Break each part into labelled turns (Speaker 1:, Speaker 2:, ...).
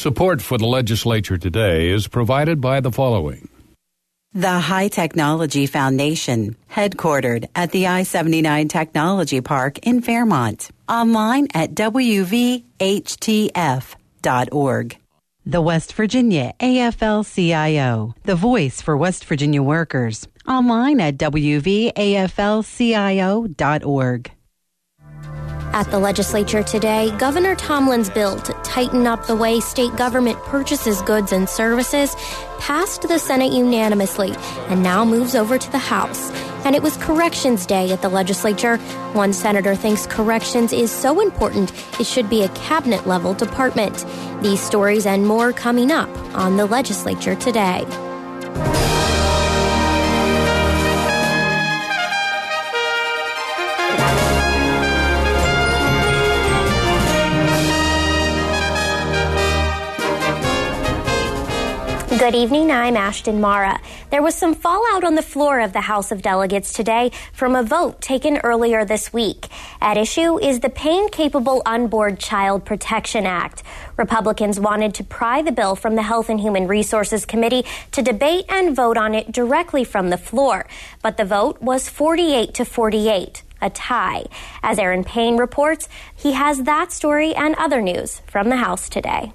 Speaker 1: Support for the legislature today is provided by the following.
Speaker 2: The High Technology Foundation, headquartered at the I-79 Technology Park in Fairmont. Online at wvhtf.org. The West Virginia AFL-CIO, the voice for West Virginia workers. Online at wvaflcio.org.
Speaker 3: At the legislature today, Governor Tomlin's bill to tighten up the way state government purchases goods and services passed the Senate unanimously and now moves over to the House. And it was Corrections Day at the legislature. One senator thinks corrections is so important it should be a cabinet-level department. These stories and more coming up on the legislature today. Good evening, I'm Ashton Mara. There was some fallout on the floor of the House of Delegates today from a vote taken earlier this week. At issue is the Pain-Capable Unborn Child Protection Act. Republicans wanted to pry the bill from the Health and Human Resources Committee to debate and vote on it directly from the floor. But the vote was 48-48, a tie. As Aaron Payne reports, he has that story and other news from the House today.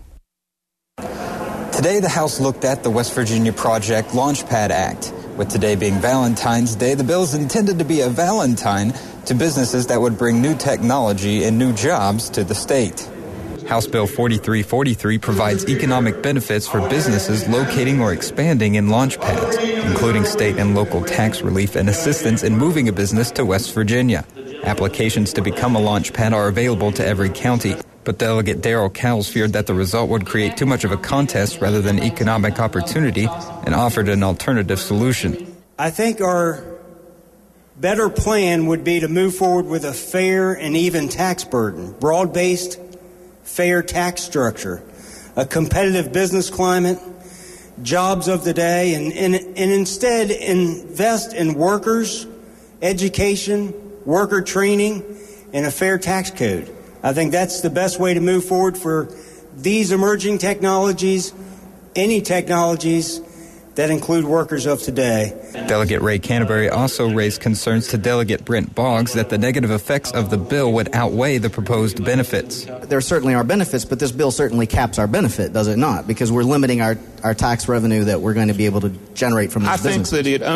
Speaker 4: Today, the House looked at the West Virginia Project Launchpad Act. With today being Valentine's Day, the bill is intended to be a valentine to businesses that would bring new technology and new jobs to the state. House Bill 4343 provides economic benefits for businesses locating or expanding in launch pads, including state and local tax relief and assistance in moving a business to West Virginia. Applications to become a launch pad are available to every county. But Delegate Darrell Cowles feared that the result would create too much of a contest rather than economic opportunity and offered an alternative solution.
Speaker 5: I think our better plan would be to move forward with a fair and even tax burden, broad-based, fair tax structure, a competitive business climate, jobs of the day, and instead invest in workers, education, worker training, and a fair tax code. I think that's the best way to move forward for these emerging technologies, any technologies that include workers of today.
Speaker 4: Delegate Ray Canterbury also raised concerns to Delegate Brent Boggs that the negative effects of the bill would outweigh the proposed benefits.
Speaker 6: There certainly are benefits, but this bill certainly caps our benefit, does it not? Because we're limiting our tax revenue that we're going to be able to generate from this business.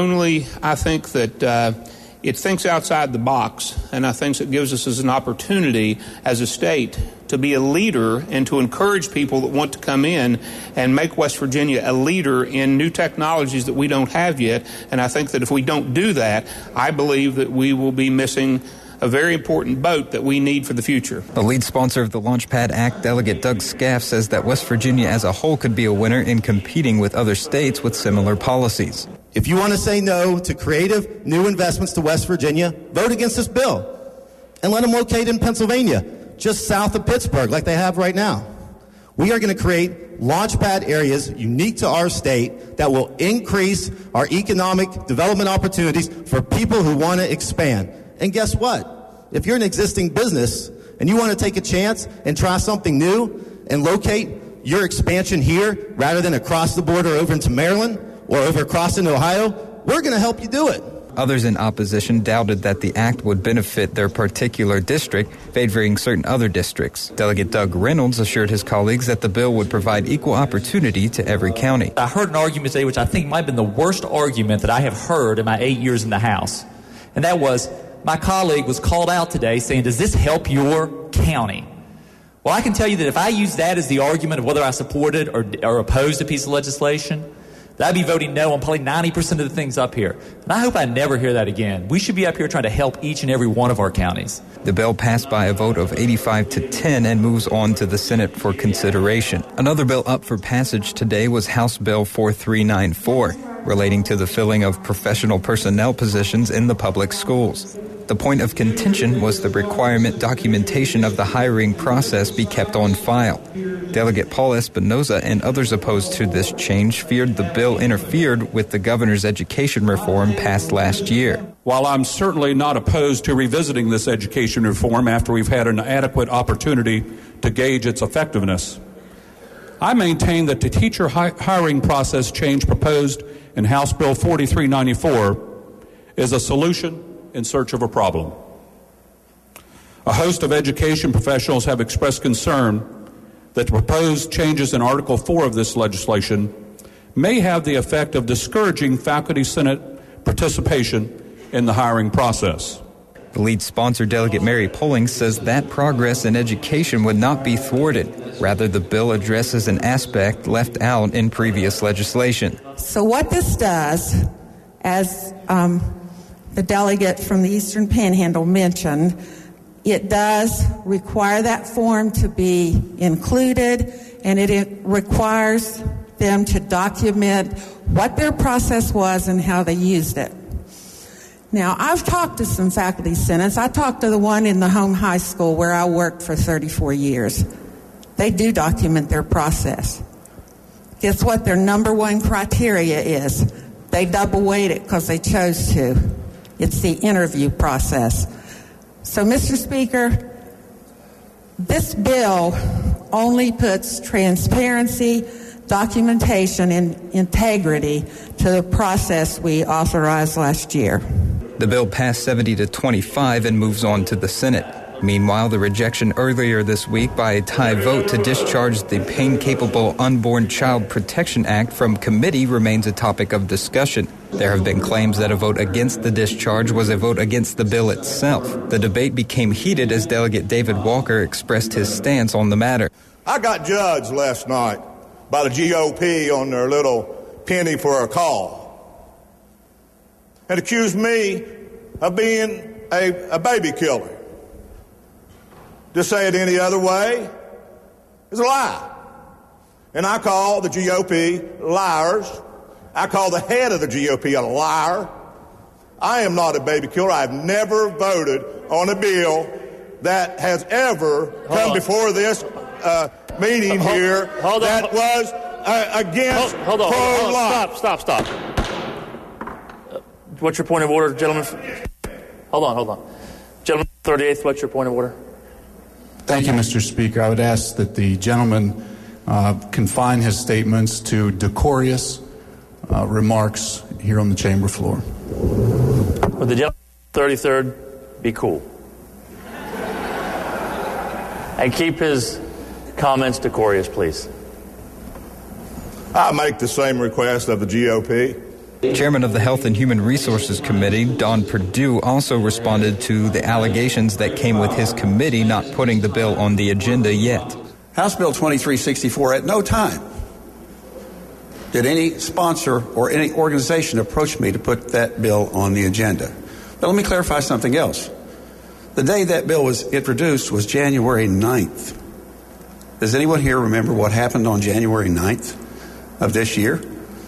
Speaker 7: It thinks outside the box, and I think it gives us as an opportunity as a state to be a leader and to encourage people that want to come in and make West Virginia a leader in new technologies that we don't have yet. And I think that if we don't do that, I believe that we will be missing a very important boat that we need for the future.
Speaker 4: The lead sponsor of the Launchpad Act, Delegate Doug Scaff, says that West Virginia as a whole could be a winner in competing with other states with similar policies.
Speaker 8: If you want to say no to creative new investments to West Virginia, vote against this bill and let them locate in Pennsylvania, just south of Pittsburgh, like they have right now. We are going to create launchpad areas unique to our state that will increase our economic development opportunities for people who want to expand. And guess what? If you're an existing business and you want to take a chance and try something new and locate your expansion here rather than across the border over into Maryland or over across into Ohio, we're going to help you do it.
Speaker 4: Others in opposition doubted that the act would benefit their particular district, favoring certain other districts. Delegate Doug Reynolds assured his colleagues that the bill would provide equal opportunity to every county.
Speaker 9: I heard an argument today which I think might have been the worst argument that I have heard in my 8 years in the House. And that was, my colleague was called out today saying, does this help your county? Well, I can tell you that if I use that as the argument of whether I supported or opposed a piece of legislation, that I'd be voting no on probably 90% of the things up here. And I hope I never hear that again. We should be up here trying to help each and every one of our counties.
Speaker 4: The bill passed by a vote of 85-10 and moves on to the Senate for consideration. Another bill up for passage today was House Bill 4394, relating to the filling of professional personnel positions in the public schools. The point of contention was the requirement documentation of the hiring process be kept on file. Delegate Paul Espinoza and others opposed to this change feared the bill interfered with the governor's education reform passed last year.
Speaker 10: While I'm certainly not opposed to revisiting this education reform after we've had an adequate opportunity to gauge its effectiveness, I maintain that the teacher hiring process change proposed in House Bill 4394 is a solution in search of a problem. A host of education professionals have expressed concern that the proposed changes in Article 4 of this legislation may have the effect of discouraging Faculty Senate participation in the hiring process.
Speaker 4: The lead sponsor, Delegate Mary Poling, says that progress in education would not be thwarted. Rather, the bill addresses an aspect left out in previous legislation.
Speaker 11: So what this does, as the delegate from the Eastern Panhandle mentioned, it does require that form to be included, and it requires them to document what their process was and how they used it. Now, I've talked to some faculty senates. I talked to the one in the home high school where I worked for 34 years. They do document their process. Guess what their number one criteria is? They double weight it because they chose to. It's the interview process. So, Mr. Speaker, this bill only puts transparency, documentation, and integrity to the process we authorized last year.
Speaker 4: The bill passed 70-25 and moves on to the Senate. Meanwhile, the rejection earlier this week by a tie vote to discharge the Pain-Capable Unborn Child Protection Act from committee remains a topic of discussion. There have been claims that a vote against the discharge was a vote against the bill itself. The debate became heated as Delegate David Walker expressed his stance on the matter.
Speaker 12: I got judged last night by the GOP on their little penny for a call and accused me of being a baby killer. To say it any other way is a lie. And I call the GOP liars. I call the head of the GOP a liar. I am not a baby killer. I've never voted on a bill that has ever come before this meeting here that was against pro-life.
Speaker 13: Stop. What's your point of order, gentlemen? Hold on. Gentleman 38th, what's your point of order?
Speaker 14: Thank you, Mr. Speaker. I would ask that the gentleman confine his statements to decorous remarks here on the chamber floor.
Speaker 13: Would the gentleman 33rd be cool? And keep his comments decorous, please.
Speaker 12: I make the same request of the GOP.
Speaker 4: Chairman of the Health and Human Resources Committee, Don Perdue, also responded to the allegations that came with his committee not putting the bill on the agenda yet.
Speaker 15: House Bill 2364, at no time did any sponsor or any organization approach me to put that bill on the agenda. But let me clarify something else. The day that bill was introduced was January 9th. Does anyone here remember what happened on January 9th of this year?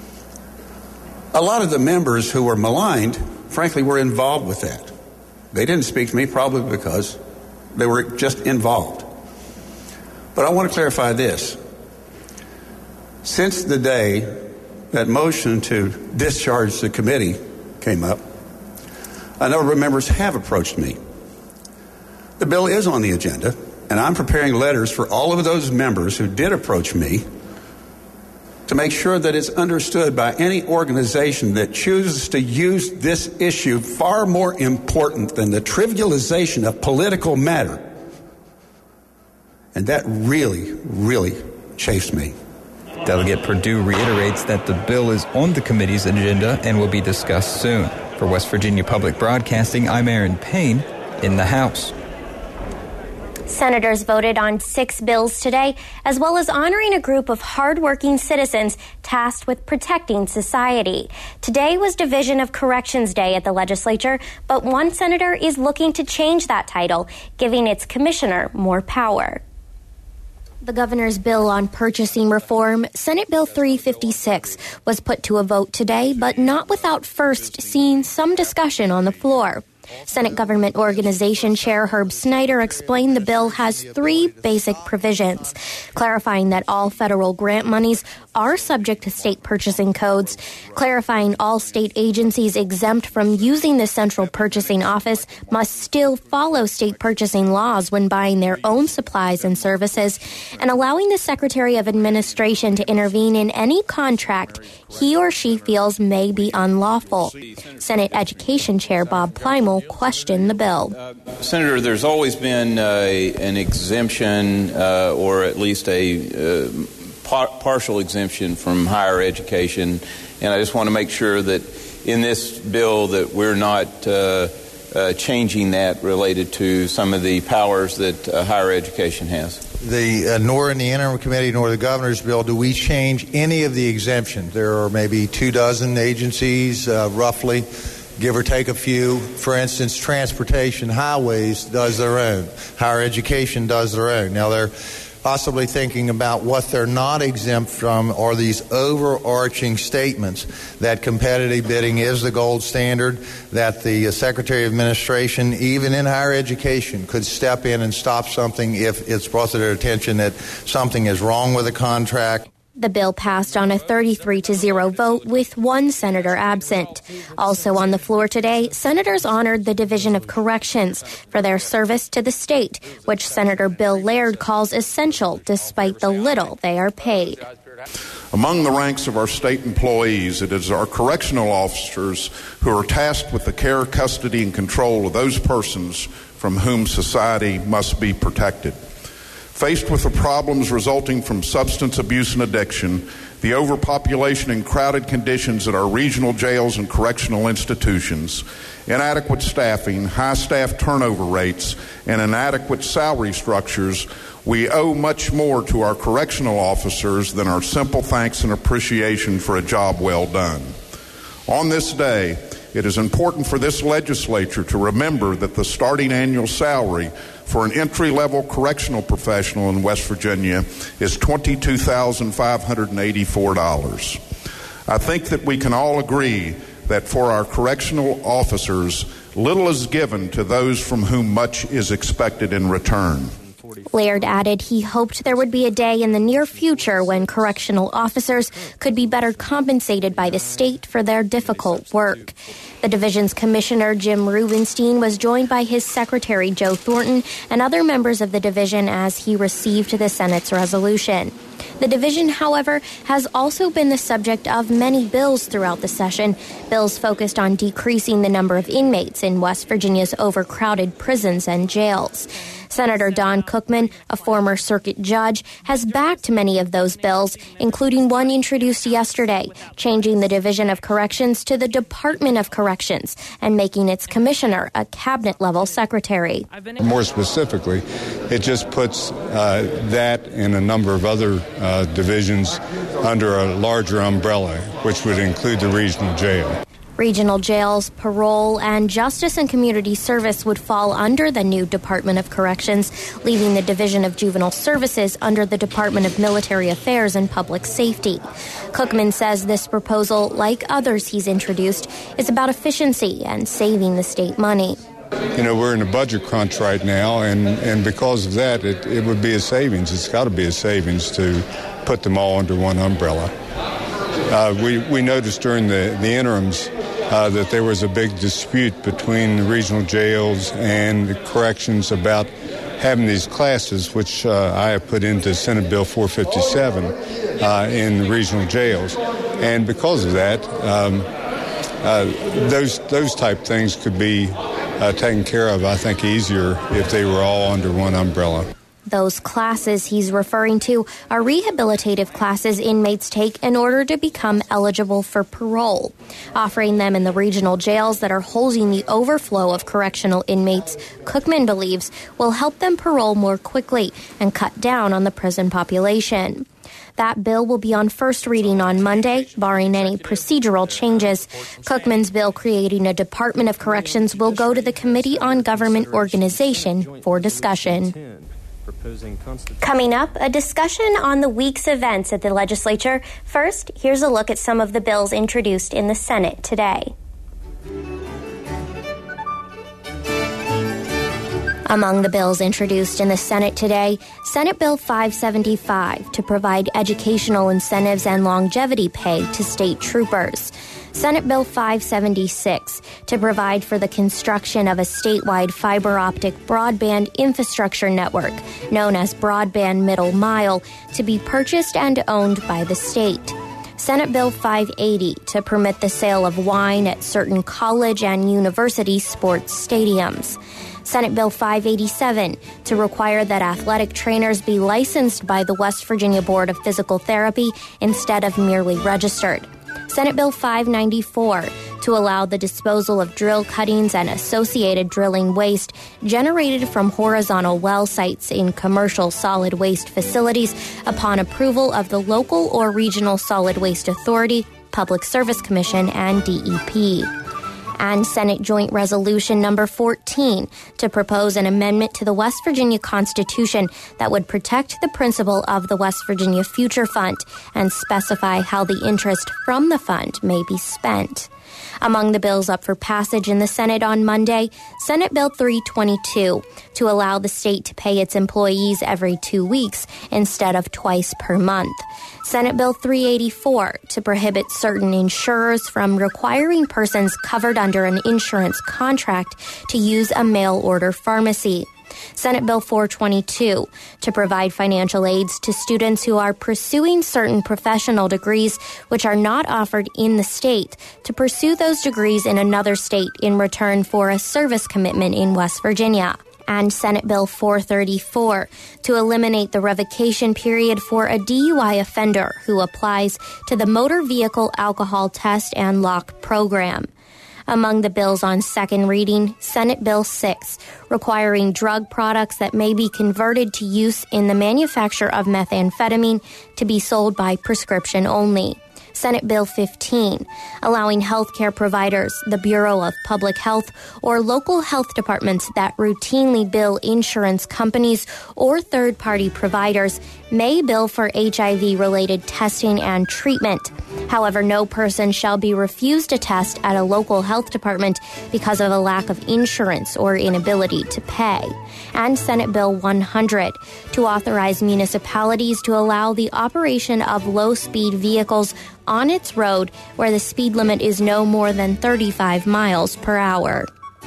Speaker 15: A lot of the members who were maligned, frankly, were involved with that. They didn't speak to me probably because they were just involved. But I want to clarify this. Since the day that motion to discharge the committee came up, a number of members have approached me. The bill is on the agenda, and I'm preparing letters for all of those members who did approach me to make sure that it's understood by any organization that chooses to use this issue far more important than the trivialization of political matter. And that really, really chafes me.
Speaker 4: Delegate Perdue reiterates that the bill is on the committee's agenda and will be discussed soon. For West Virginia Public Broadcasting, I'm Aaron Payne in the House.
Speaker 3: Senators voted on 6 bills today, as well as honoring a group of hardworking citizens tasked with protecting society. Today was Division of Corrections Day at the legislature, but one senator is looking to change that title, giving its commissioner more power. The governor's bill on purchasing reform, Senate Bill 356, was put to a vote today, but not without first seeing some discussion on the floor. Senate Government Organization Chair Herb Snyder explained the bill has 3 basic provisions, clarifying that all federal grant monies are subject to state purchasing codes, clarifying all state agencies exempt from using the Central Purchasing Office must still follow state purchasing laws when buying their own supplies and services, and allowing the Secretary of Administration to intervene in any contract he or she feels may be unlawful. Senate Education Chair Bob Plymel questioned the bill.
Speaker 16: Senator, there's always been an exemption or at least a partial exemption from higher education, and I just want to make sure that in this bill that we're not changing that related to some of the powers that higher education has.
Speaker 17: Nor in the interim committee nor the governor's bill do we change any of the exemptions. There are maybe 24 agencies, roughly, give or take a few. For instance, transportation, highways does their own. Higher education does their own. Now, they're possibly thinking about what they're not exempt from are these overarching statements that competitive bidding is the gold standard, that the Secretary of Administration, even in higher education, could step in and stop something if it's brought to their attention that something is wrong with a contract.
Speaker 3: The bill passed on a 33-0 vote with 1 senator absent. Also on the floor today, senators honored the Division of Corrections for their service to the state, which Senator Bill Laird calls essential despite the little they are paid.
Speaker 18: Among the ranks of our state employees, it is our correctional officers who are tasked with the care, custody, and control of those persons from whom society must be protected. Faced with the problems resulting from substance abuse and addiction, the overpopulation and crowded conditions at our regional jails and correctional institutions, inadequate staffing, high staff turnover rates, and inadequate salary structures, we owe much more to our correctional officers than our simple thanks and appreciation for a job well done. On this day, it is important for this legislature to remember that the starting annual salary for an entry-level correctional professional in West Virginia is $22,584. I think that we can all agree that for our correctional officers, little is given to those from whom much is expected in return.
Speaker 3: Laird added he hoped there would be a day in the near future when correctional officers could be better compensated by the state for their difficult work. The division's commissioner, Jim Rubenstein, was joined by his secretary, Joe Thornton, and other members of the division as he received the Senate's resolution. The division, however, has also been the subject of many bills throughout the session, bills focused on decreasing the number of inmates in West Virginia's overcrowded prisons and jails. Senator Don Cookman, a former circuit judge, has backed many of those bills, including one introduced yesterday, changing the Division of Corrections to the Department of Corrections and making its commissioner a cabinet-level secretary.
Speaker 19: More specifically, it just puts that and a number of other divisions under a larger umbrella, which would include the regional jail.
Speaker 3: Regional jails, parole, and justice and community service would fall under the new Department of Corrections, leaving the Division of Juvenile Services under the Department of Military Affairs and Public Safety. Cookman says this proposal, like others he's introduced, is about efficiency and saving the state money.
Speaker 19: You know, we're in a budget crunch right now, and because of that, it would be a savings. It's got to be a savings to put them all under one umbrella. We noticed during the interims that there was a big dispute between the regional jails and the corrections about having these classes, which I have put into Senate Bill 457 in the regional jails. And because of that, those type things could be taken care of, I think, easier if they were all under one umbrella.
Speaker 3: Those classes he's referring to are rehabilitative classes inmates take in order to become eligible for parole. Offering them in the regional jails that are holding the overflow of correctional inmates, Cookman believes will help them parole more quickly and cut down on the prison population. That bill will be on first reading on Monday, barring any procedural changes. Cookman's bill creating a Department of Corrections will go to the Committee on Government Organization for discussion. Coming up, a discussion on the week's events at the legislature. First, here's a look at some of the bills introduced in the Senate today. Among the bills introduced in the Senate today, Senate Bill 575 to provide educational incentives and longevity pay to state troopers. Senate Bill 576 to provide for the construction of a statewide fiber optic broadband infrastructure network, known as Broadband Middle Mile, to be purchased and owned by the state. Senate Bill 580 to permit the sale of wine at certain college and university sports stadiums. Senate Bill 587 to require that athletic trainers be licensed by the West Virginia Board of Physical Therapy instead of merely registered. Senate Bill 594 to allow the disposal of drill cuttings and associated drilling waste generated from horizontal well sites in commercial solid waste facilities upon approval of the local or regional solid waste authority, Public Service Commission, and DEP. And Senate Joint Resolution number 14 to propose an amendment to the West Virginia Constitution that would protect the principle of the West Virginia Future Fund and specify how the interest from the fund may be spent. Among the bills up for passage in the Senate on Monday, Senate Bill 322 to allow the state to pay its employees every 2 weeks instead of twice per month. Senate Bill 384 to prohibit certain insurers from requiring persons covered under an insurance contract to use a mail-order pharmacy. Senate Bill 422 to provide financial aids to students who are pursuing certain professional degrees which are not offered in the state to pursue those degrees in another state in return for a service commitment in West Virginia. And Senate Bill 434 to eliminate the revocation period for a DUI offender who applies to the Motor Vehicle Alcohol Test and Lock program. Among the bills on second reading, Senate Bill 6, requiring drug products that may be converted to use in the manufacture of methamphetamine to be sold by prescription only. Senate Bill 15, allowing healthcare providers, the Bureau of Public Health, or local health departments that routinely bill insurance companies or third-party providers may bill for HIV-related testing and treatment. However, no person shall be refused a test at a local health department because of a lack of insurance or inability to pay. And Senate Bill 100 to authorize municipalities to allow the operation of low-speed vehicles on its road where the speed limit is no more than 35 miles per hour.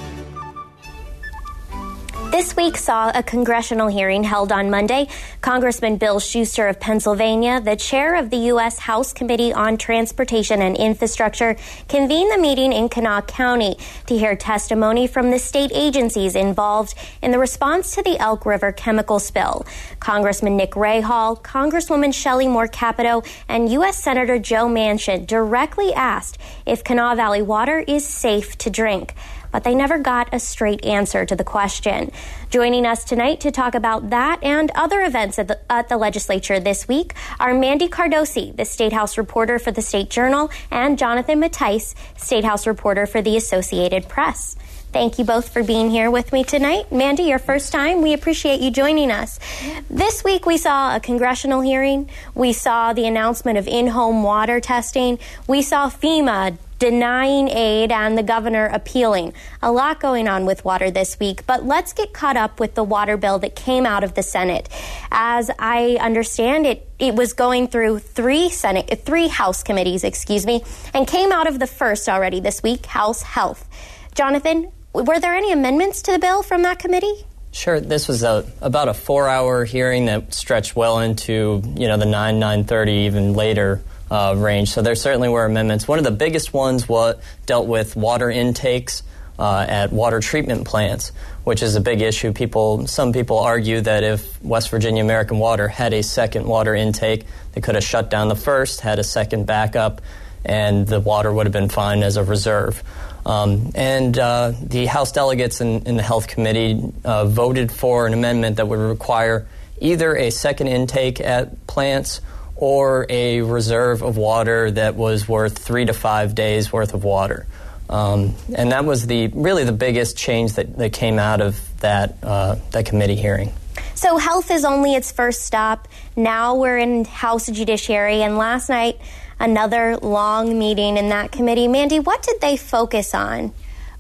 Speaker 3: This week saw a congressional hearing held on Monday. Congressman Bill Schuster of Pennsylvania, the chair of the U.S. House Committee on Transportation and Infrastructure, convened the meeting in Kanawha County to hear testimony from the state agencies involved in the response to the Elk River chemical spill. Congressman Nick Rahall, Congresswoman Shelley Moore Capito, and U.S. Senator Joe Manchin directly asked if Kanawha Valley water is safe to drink, but they never got a straight answer to the question. Joining us tonight to talk about that and other events at the legislature this week are Mandy Cardosi, the State House reporter for the State Journal, and Jonathan Mattice, State House reporter for the Associated Press. Thank you both for being here with me tonight. Mandy, your first time. We appreciate you joining us. This week we saw a congressional hearing. We saw the announcement of in-home water testing. We saw FEMA denying aid and the governor appealing. A lot going on with water this week, but let's get caught up with the water bill that came out of the Senate. As I understand it, it was going through three House committees, and came out of the first already this week, House Health. Jonathan, were there any amendments to the bill from that committee?
Speaker 20: Sure. This was about a 4-hour hearing that stretched well into, the 9:30, even later range. So there certainly were amendments. One of the biggest ones dealt with water intakes at water treatment plants, which is a big issue. Some people argue that if West Virginia American Water had a second water intake, they could have shut down the first, had a second backup, and the water would have been fine as a reserve. The House delegates in the Health Committee voted for an amendment that would require either a second intake at plants or a reserve of water that was worth 3 to 5 days worth of water. And that was really the biggest change that came out of that committee hearing.
Speaker 3: So health is only its first stop. Now we're in House Judiciary, and last night another long meeting in that committee. Mandy, what did they focus on?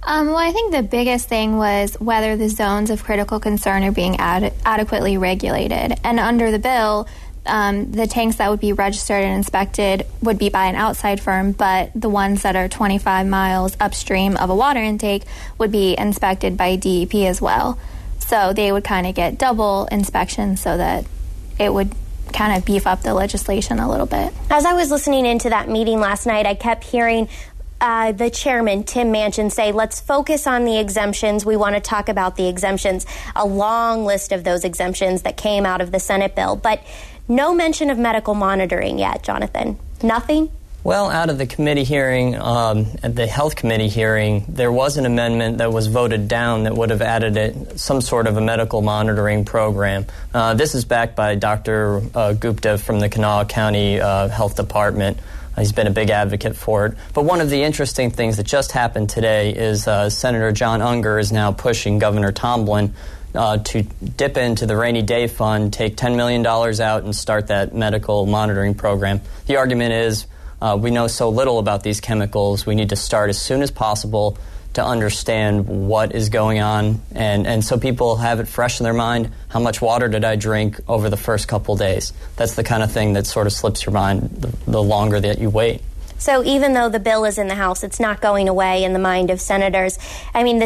Speaker 21: Well, I think the biggest thing was whether the zones of critical concern are being adequately regulated. And under the bill, the tanks that would be registered and inspected would be by an outside firm, but the ones that are 25 miles upstream of a water intake would be inspected by DEP as well. So they would kind of get double inspection so that it would kind of beef up the legislation a little bit.
Speaker 3: As I was listening into that meeting last night, I kept hearing the chairman, Tim Manchin, say, let's focus on the exemptions. We want to talk about the exemptions. A long list of those exemptions that came out of the Senate bill. But no mention of medical monitoring yet, Jonathan. Nothing?
Speaker 20: Well, out of the committee hearing, at the health committee hearing, there was an amendment that was voted down that would have added some sort of a medical monitoring program. This is backed by Dr. Gupta from the Kanawha County Health Department. He's been a big advocate for it. But one of the interesting things that just happened today is Senator John Unger is now pushing Governor Tomblin to dip into the rainy day fund, take $10 million out and start that medical monitoring program. The argument is we know so little about these chemicals. We need to start as soon as possible to understand what is going on, and so people have it fresh in their mind. How much water did I drink over the first couple days? That's the kind of thing that sort of slips your mind the longer that you wait.
Speaker 3: So even though the bill is in the House, it's not going away in the mind of senators. I mean,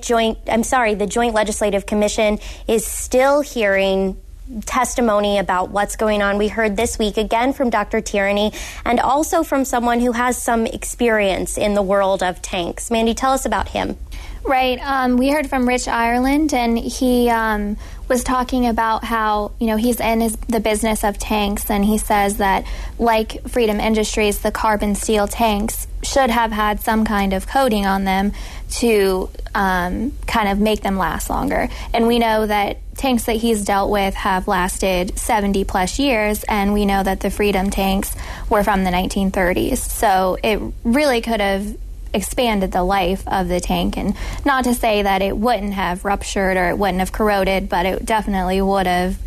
Speaker 3: the Joint Legislative Commission is still hearing testimony about what's going on. We heard this week again from Dr. Tierney and also from someone who has some experience in the world of tanks. Mandy, tell us about him.
Speaker 21: Right. We heard from Rich Ireland, and he was talking about how, he's in the business of tanks, and he says that, like Freedom Industries, the carbon steel tanks should have had some kind of coating on them to kind of make them last longer. And we know that tanks that he's dealt with have lasted 70-plus years, and we know that the Freedom tanks were from the 1930s. So it really could have expanded the life of the tank, and not to say that it wouldn't have ruptured or it wouldn't have corroded, but it definitely would have,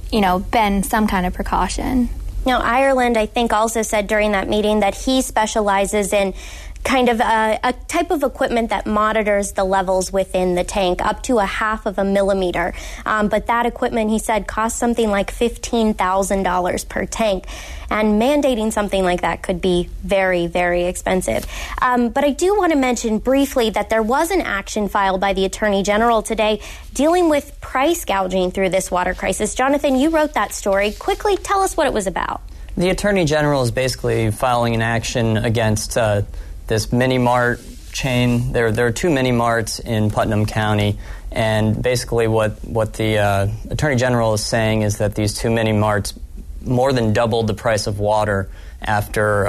Speaker 21: been some kind of precaution.
Speaker 3: Now, Ireland, I think, also said during that meeting that he specializes in kind of a type of equipment that monitors the levels within the tank up to 0.5 millimeter. But that equipment, he said, costs something like $15,000 per tank. And mandating something like that could be very, very expensive. But I do want to mention briefly that there was an action filed by the Attorney General today dealing with price gouging through this water crisis. Jonathan, you wrote that story. Quickly, tell us what it was about.
Speaker 20: The Attorney General is basically filing an action against this mini-mart chain. There are 2 mini-marts in Putnam County, and basically what the Attorney General is saying is that these 2 mini-marts more than doubled the price of water after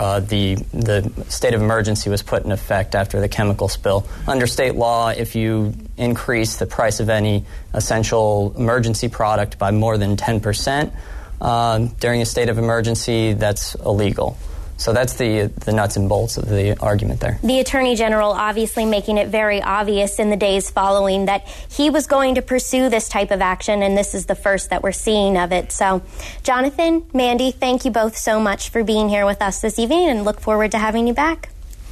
Speaker 20: the state of emergency was put in effect after the chemical spill. Under state law, if you increase the price of any essential emergency product by more than 10% during a state of emergency, that's illegal. So that's the nuts and bolts of the argument there.
Speaker 3: The Attorney General obviously making it very obvious in the days following that he was going to pursue this type of action, and this is the first that we're seeing of it. So, Jonathan, Mandy, thank you both so much for being here with us this evening, and look forward to having you back.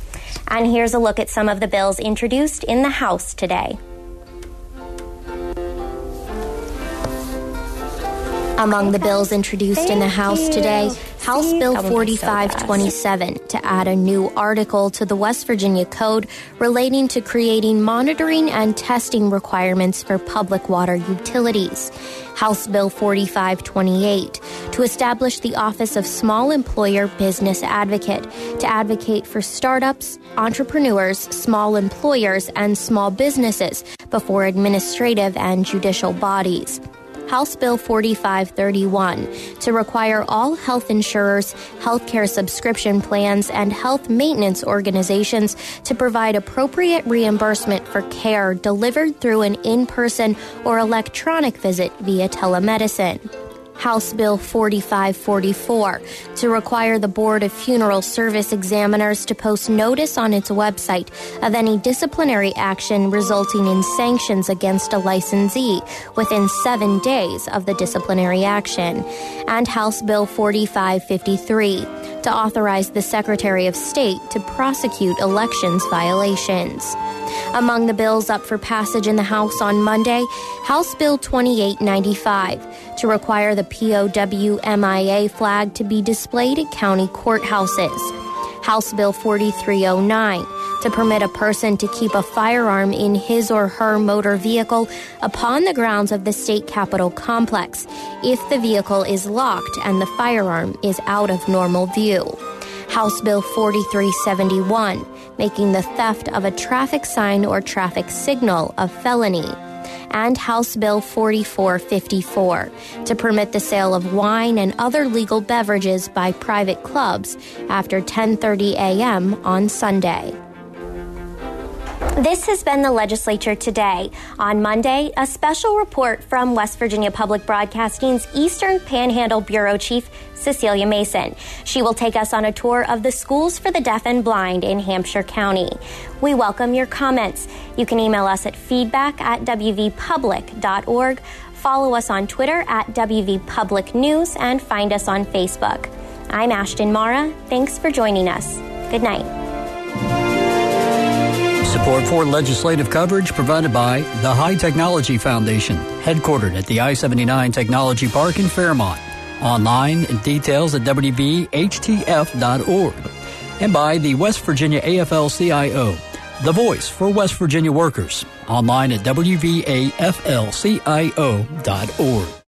Speaker 3: And here's a look at some of the bills introduced in the House today. Among the bills introduced in the House today, House Bill 4527 to add a new article to the West Virginia Code relating to creating monitoring and testing requirements for public water utilities. House Bill 4528 to establish the Office of Small Employer Business Advocate to advocate for startups, entrepreneurs, small employers, and small businesses before administrative and judicial bodies. House Bill 4531 to require all health insurers, healthcare subscription plans, and health maintenance organizations to provide appropriate reimbursement for care delivered through an in-person or electronic visit via telemedicine. House Bill 4544 to require the Board of Funeral Service Examiners to post notice on its website of any disciplinary action resulting in sanctions against a licensee within 7 days of the disciplinary action. And House Bill 4553 to authorize the Secretary of State to prosecute elections violations. Among the bills up for passage in the House on Monday, House Bill 2895 to require the POW-MIA flag to be displayed at county courthouses. House Bill 4309 to permit a person to keep a firearm in his or her motor vehicle upon the grounds of the state capitol complex if the vehicle is locked and the firearm is out of normal view. House Bill 4371 making the theft of a traffic sign or traffic signal a felony. And House Bill 4454 to permit the sale of wine and other legal beverages by private clubs after 10:30 a.m. on Sunday. This has been the legislature today. On Monday, a special report from West Virginia Public Broadcasting's Eastern Panhandle Bureau Chief, Cecilia Mason. She will take us on a tour of the schools for the deaf and blind in Hampshire County. We welcome your comments. You can email us at feedback@wvpublic.org, follow us on Twitter @WVPublicNews, and find us on Facebook. I'm Ashton Mara. Thanks for joining us. Good night.
Speaker 1: Support for legislative coverage provided by the High Technology Foundation, headquartered at the I-79 Technology Park in Fairmont. Online and details at WVHTF.org. And by the West Virginia AFL-CIO, the voice for West Virginia workers. Online at WVAFLCIO.org.